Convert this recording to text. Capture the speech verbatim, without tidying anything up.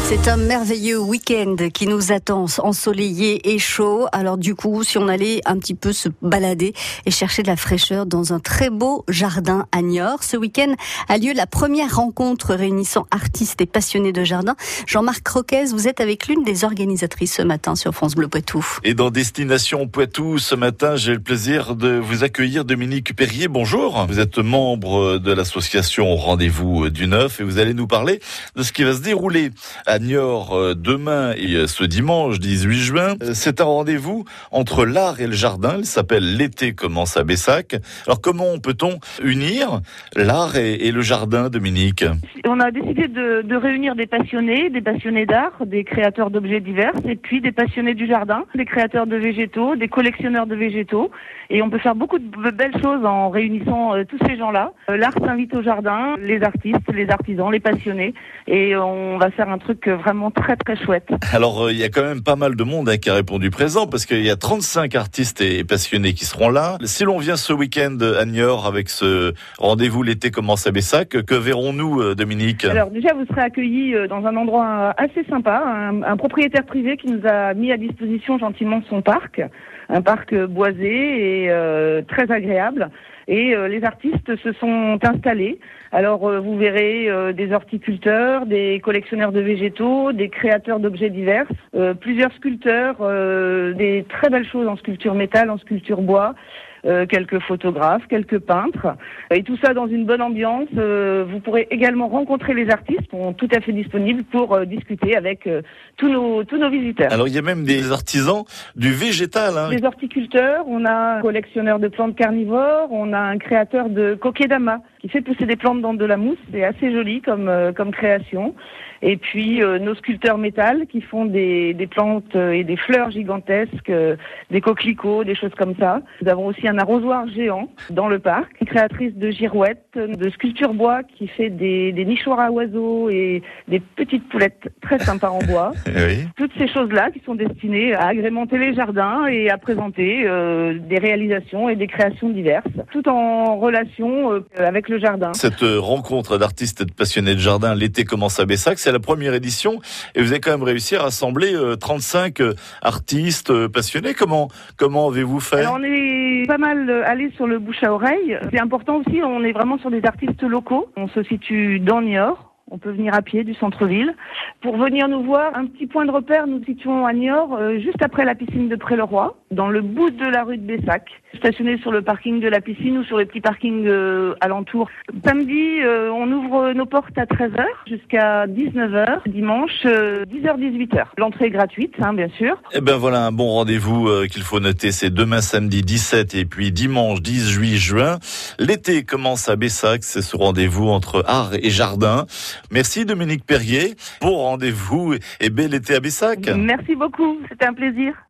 C'est un merveilleux week-end qui nous attend, ensoleillé et chaud. Alors du coup, si on allait un petit peu se balader et chercher de la fraîcheur dans un très beau jardin à Niort, ce week-end a lieu la première rencontre réunissant artistes et passionnés de jardin. Jean-Marc Croquez, vous êtes avec l'une des organisatrices ce matin sur France Bleu Poitou. Et dans Destination Poitou, ce matin, j'ai le plaisir de vous accueillir Dominique Perrier. Bonjour. Vous êtes membre de l'association Rendez-vous du Neuf et vous allez nous parler de ce qui va se dérouler à Niort demain et ce dimanche dix-huit juin. C'est un rendez-vous entre l'art et le jardin. Il s'appelle L'été commence à Bessac. Alors comment peut-on unir l'art et, et le jardin, Dominique? On a décidé de, de réunir des passionnés, des passionnés d'art, des créateurs d'objets divers et puis des passionnés du jardin, des créateurs de végétaux, des collectionneurs de végétaux. Et on peut faire beaucoup de belles choses en réunissant euh, tous ces gens-là. Euh, l'art s'invite au jardin, les artistes, les artisans, les passionnés. Et on va faire un truc vraiment très très chouette. Alors il euh, y a quand même pas mal de monde hein, qui a répondu présent parce qu'il y a trente-cinq artistes et passionnés qui seront là. Si l'on vient ce week-end à Niort avec ce rendez-vous L'été commence à Bessac, que verrons-nous, euh, Dominique? Alors déjà vous serez accueillis dans un endroit assez sympa, un, un propriétaire privé qui nous a mis à disposition gentiment son parc, un parc boisé et euh, très agréable. Et euh, les artistes se sont installés. Alors euh, vous verrez euh, des horticulteurs, des collectionneurs de végétaux, des créateurs d'objets divers, euh, plusieurs sculpteurs, euh, des très belles choses en sculpture métal, en sculpture bois. Euh, quelques photographes, quelques peintres, et tout ça dans une bonne ambiance. Euh, vous pourrez également rencontrer les artistes, qui sont tout à fait disponibles pour euh, discuter avec euh, tous nos tous nos visiteurs. Alors il y a même des artisans du végétal. Hein. Des horticulteurs, on a un collectionneur de plantes carnivores, on a un créateur de kokedama qui fait pousser des plantes dans de la mousse, c'est assez joli comme euh, comme création. Et puis euh, nos sculpteurs métal qui font des des plantes et des fleurs gigantesques, euh, des coquelicots, des choses comme ça. Nous avons aussi un arrosoir géant dans le parc, une créatrice de girouettes, de sculpture bois qui fait des, des nichoirs à oiseaux et des petites poulettes très sympas en bois. Oui. Toutes ces choses-là qui sont destinées à agrémenter les jardins et à présenter euh, des réalisations et des créations diverses, tout en relation euh, avec le jardin. Cette rencontre d'artistes et de passionnés de jardin, L'été commence à Bessac, c'est la première édition et vous avez quand même réussi à rassembler euh, trente-cinq euh, artistes euh, passionnés. Comment, comment avez-vous fait? Alors, on est pas mal allé sur le bouche à oreille. C'est important aussi, on est vraiment sur des artistes locaux. On se situe dans Niort. On peut venir à pied du centre-ville. Pour venir nous voir, un petit point de repère, nous situons à Niort, euh, juste après la piscine de Pré-le-Roi, dans le bout de la rue de Bessac, stationné sur le parking de la piscine ou sur les petits parkings euh, alentours. Samedi, euh, on ouvre nos portes à treize heures jusqu'à dix-neuf heures. Dimanche, euh, dix heures dix-huit heures. L'entrée est gratuite, hein, bien sûr. Eh ben voilà un bon rendez-vous euh, qu'il faut noter. C'est demain samedi dix-sept et puis dimanche dix-huit juin. L'été commence à Bessac. C'est ce rendez-vous entre art et jardin. Merci Dominique Perrier. Bon rendez-vous et bel été à Bessac. Merci beaucoup, c'était un plaisir.